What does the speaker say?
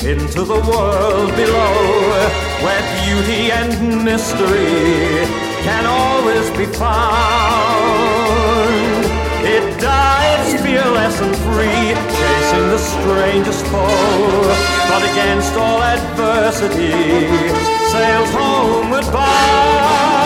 into the world below, where beauty and mystery can always be found. It dives fearless and free, chasing the strangest foe, but against all adversity sails homeward bound.